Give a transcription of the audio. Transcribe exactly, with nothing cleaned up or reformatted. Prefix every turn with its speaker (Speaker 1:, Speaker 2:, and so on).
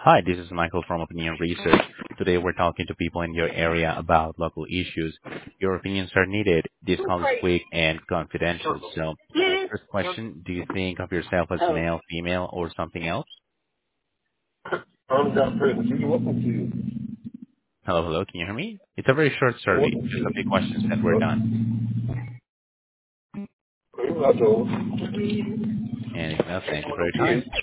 Speaker 1: Hi, this is Michael from Opinion Research. Today we're talking to people in your area about local issues. Your opinions are needed. This call is quick and confidential. So, first question, do you think of yourself as male, female, or something else?
Speaker 2: I'm John Prison. You welcome to.
Speaker 1: Hello, hello, can you hear me? It's a very short survey,
Speaker 2: Welcome
Speaker 1: just a few
Speaker 2: to.
Speaker 1: questions and we're done.
Speaker 2: Well, I told.
Speaker 1: And if not, thank you for your time.
Speaker 2: Yes.